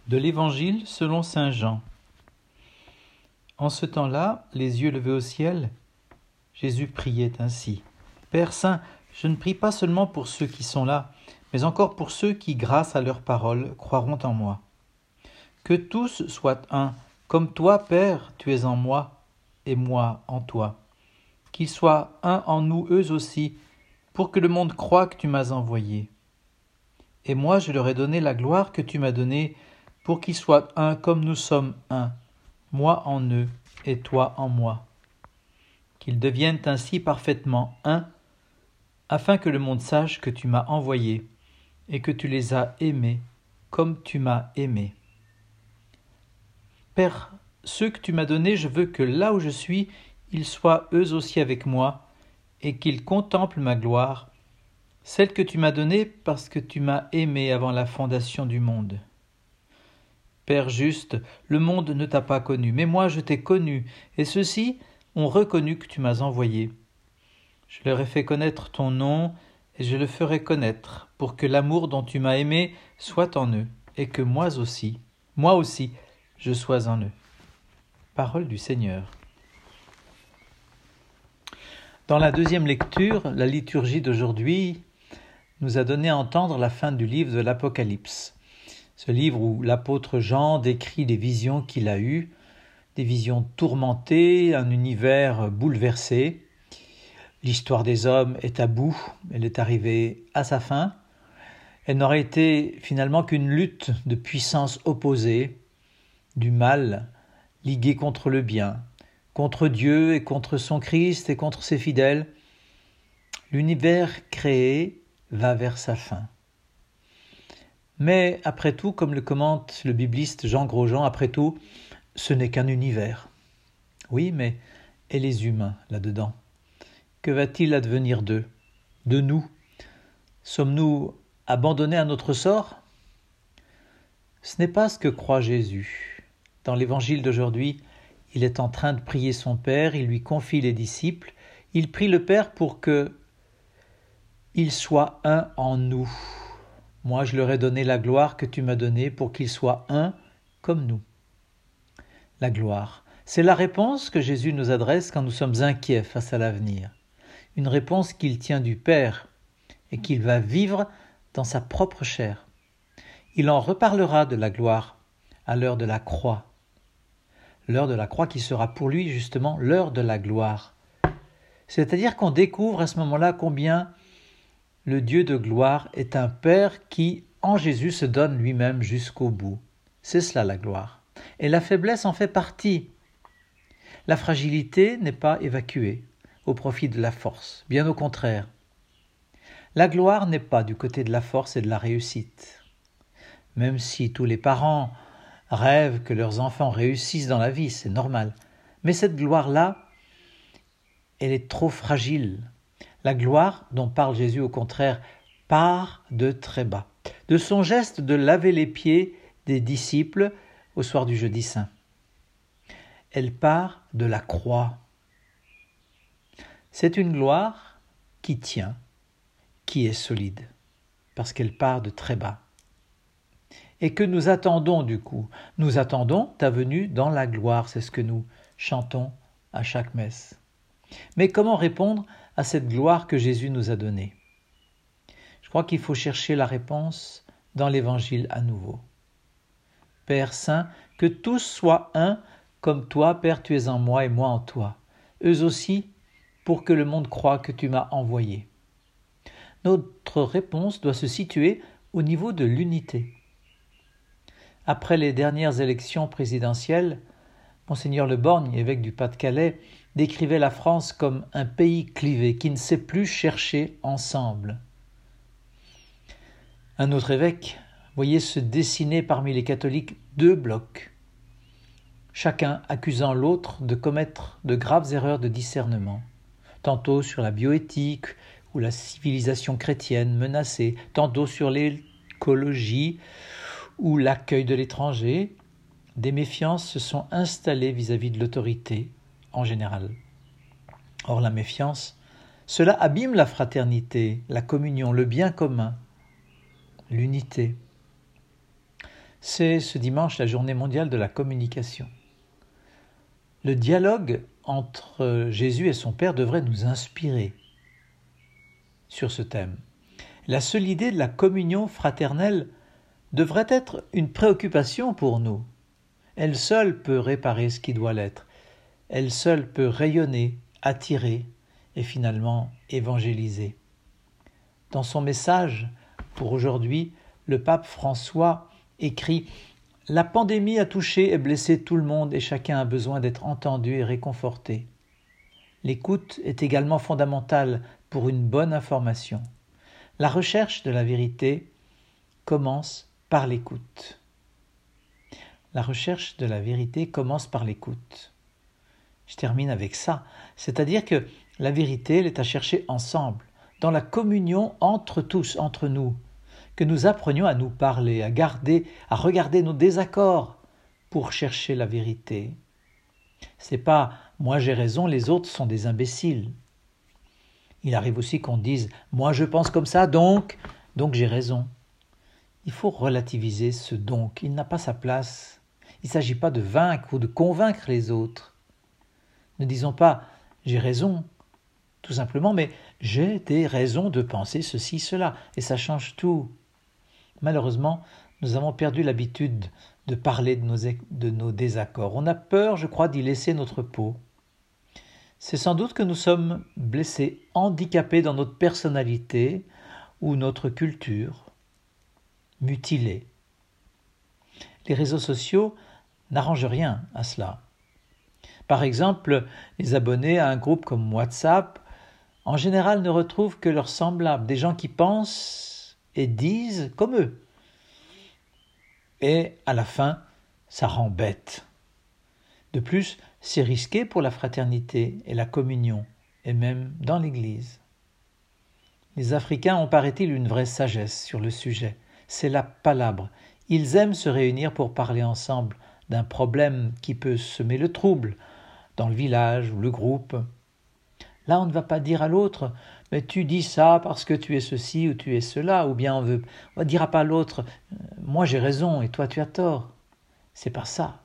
De l'Évangile selon saint Jean. En ce temps-là, les yeux levés au ciel, Jésus priait ainsi. Père Saint, je ne prie pas seulement pour ceux qui sont là, mais encore pour ceux qui, grâce à leur parole, croiront en moi. Que tous soient un, comme toi, Père, tu es en moi, et moi en toi. Qu'ils soient un en nous eux aussi, pour que le monde croie que tu m'as envoyé. Et moi, je leur ai donné la gloire que tu m'as donnée, pour qu'ils soient un comme nous sommes un, moi en eux et toi en moi. Qu'ils deviennent ainsi parfaitement un, afin que le monde sache que tu m'as envoyé et que tu les as aimés comme tu m'as aimé. Père, ceux que tu m'as donnés, je veux que là où je suis, ils soient eux aussi avec moi et qu'ils contemplent ma gloire, celle que tu m'as donnée parce que tu m'as aimé avant la fondation du monde. Père juste, le monde ne t'a pas connu, mais moi je t'ai connu, et ceux-ci ont reconnu que tu m'as envoyé. Je leur ai fait connaître ton nom, et je le ferai connaître, pour que l'amour dont tu m'as aimé soit en eux, et que moi aussi, je sois en eux. Parole du Seigneur. Dans la deuxième lecture, la liturgie d'aujourd'hui nous a donné à entendre la fin du livre de l'Apocalypse. Ce livre où l'apôtre Jean décrit les visions qu'il a eues, des visions tourmentées, un univers bouleversé. L'histoire des hommes est à bout, elle est arrivée à sa fin. Elle n'aurait été finalement qu'une lutte de puissances opposées, du mal ligué contre le bien, contre Dieu et contre son Christ et contre ses fidèles. L'univers créé va vers sa fin. Mais après tout, comme le commente le bibliste Jean Grosjean, après tout, ce n'est qu'un univers. Oui, mais et les humains là-dedans? Que va-t-il advenir d'eux, de nous? Sommes-nous abandonnés à notre sort? Ce n'est pas ce que croit Jésus. Dans l'évangile d'aujourd'hui, il est en train de prier son Père, il lui confie les disciples, il prie le Père pour que il soit un en nous. Moi, je leur ai donné la gloire que tu m'as donnée pour qu'ils soient un comme nous. La gloire, c'est la réponse que Jésus nous adresse quand nous sommes inquiets face à l'avenir. Une réponse qu'il tient du Père et qu'il va vivre dans sa propre chair. Il en reparlera de la gloire à l'heure de la croix. L'heure de la croix qui sera pour lui justement l'heure de la gloire. C'est-à-dire qu'on découvre à ce moment-là combien le Dieu de gloire est un Père qui, en Jésus, se donne lui-même jusqu'au bout. C'est cela la gloire. Et la faiblesse en fait partie. La fragilité n'est pas évacuée au profit de la force, bien au contraire. La gloire n'est pas du côté de la force et de la réussite. Même si tous les parents rêvent que leurs enfants réussissent dans la vie, c'est normal. Mais cette gloire-là, elle est trop fragile. La gloire dont parle Jésus, au contraire, part de très bas. De son geste de laver les pieds des disciples au soir du jeudi saint. Elle part de la croix. C'est une gloire qui tient, qui est solide, parce qu'elle part de très bas. Et que nous attendons du coup? Nous attendons ta venue dans la gloire, c'est ce que nous chantons à chaque messe. Mais comment répondre à cette gloire que Jésus nous a donnée? Je crois qu'il faut chercher la réponse dans l'Évangile à nouveau. Père Saint, que tous soient un, comme toi, Père, tu es en moi et moi en toi. Eux aussi, pour que le monde croie que tu m'as envoyé. Notre réponse doit se situer au niveau de l'unité. Après les dernières élections présidentielles, Monseigneur Le Borgne, évêque du Pas-de-Calais, décrivait la France comme un pays clivé qui ne sait plus chercher ensemble. Un autre évêque voyait se dessiner parmi les catholiques deux blocs, chacun accusant l'autre de commettre de graves erreurs de discernement, tantôt sur la bioéthique ou la civilisation chrétienne menacée, tantôt sur l'écologie ou l'accueil de l'étranger. Des méfiances se sont installées vis-à-vis de l'autorité en général. Or la méfiance, cela abîme la fraternité, la communion, le bien commun, l'unité. C'est ce dimanche la journée mondiale de la communication. Le dialogue entre Jésus et son Père devrait nous inspirer sur ce thème. La seule idée de la communion fraternelle devrait être une préoccupation pour nous. Elle seule peut réparer ce qui doit l'être. Elle seule peut rayonner, attirer et finalement évangéliser. Dans son message pour aujourd'hui, le pape François écrit « La pandémie a touché et blessé tout le monde et chacun a besoin d'être entendu et réconforté. L'écoute est également fondamentale pour une bonne information. La recherche de la vérité commence par l'écoute. » La recherche de la vérité commence par l'écoute. Je termine avec ça, c'est-à-dire que la vérité, elle est à chercher ensemble, dans la communion entre tous, entre nous, que nous apprenions à nous parler, à regarder nos désaccords pour chercher la vérité. C'est pas « moi j'ai raison, les autres sont des imbéciles ». Il arrive aussi qu'on dise « moi je pense comme ça, donc j'ai raison ». Il faut relativiser ce « donc », il n'a pas sa place. Il ne s'agit pas de vaincre ou de convaincre les autres. Ne disons pas « j'ai raison », tout simplement, mais « j'ai des raisons de penser ceci, cela », et ça change tout. Malheureusement, nous avons perdu l'habitude de parler de nos désaccords. On a peur, je crois, d'y laisser notre peau. C'est sans doute que nous sommes blessés, handicapés dans notre personnalité ou notre culture, mutilés. Les réseaux sociaux n'arrangent rien à cela. Par exemple, les abonnés à un groupe comme WhatsApp, en général, ne retrouvent que leurs semblables, des gens qui pensent et disent comme eux. Et à la fin, ça rend bête. De plus, c'est risqué pour la fraternité et la communion, et même dans l'Église. Les Africains ont, paraît-il, une vraie sagesse sur le sujet. C'est la palabre. Ils aiment se réunir pour parler ensemble d'un problème qui peut semer le trouble dans le village ou le groupe. Là, on ne va pas dire à l'autre « mais tu dis ça parce que tu es ceci ou tu es cela » ou bien on ne dira pas à l'autre « moi j'ai raison et toi tu as tort ». C'est pas ça.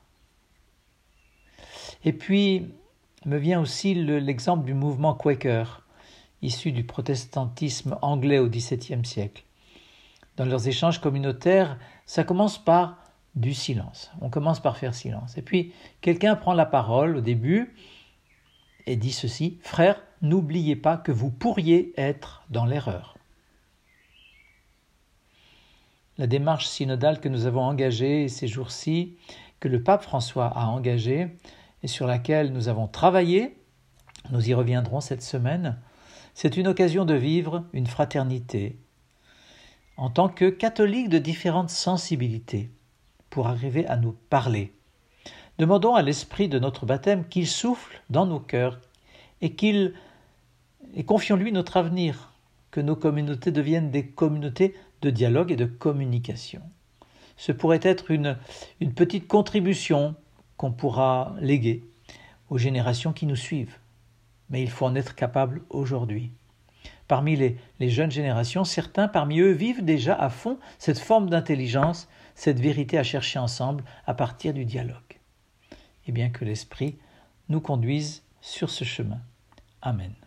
Et puis, me vient aussi l'exemple du mouvement Quaker, issu du protestantisme anglais au XVIIe siècle. Dans leurs échanges communautaires, ça commence par du silence. On commence par faire silence. Et puis, quelqu'un prend la parole au début et dit ceci : « Frères, n'oubliez pas que vous pourriez être dans l'erreur. » La démarche synodale que nous avons engagée ces jours-ci, que le pape François a engagée et sur laquelle nous avons travaillé, nous y reviendrons cette semaine, c'est une occasion de vivre une fraternité en tant que catholiques de différentes sensibilités pour arriver à nous parler. Demandons à l'esprit de notre baptême qu'il souffle dans nos cœurs et confions-lui notre avenir, que nos communautés deviennent des communautés de dialogue et de communication. Ce pourrait être une petite contribution qu'on pourra léguer aux générations qui nous suivent. Mais il faut en être capable aujourd'hui. Parmi les jeunes générations, certains parmi eux vivent déjà à fond cette forme d'intelligence, cette vérité à chercher ensemble à partir du dialogue. Et bien que l'Esprit nous conduise sur ce chemin. Amen.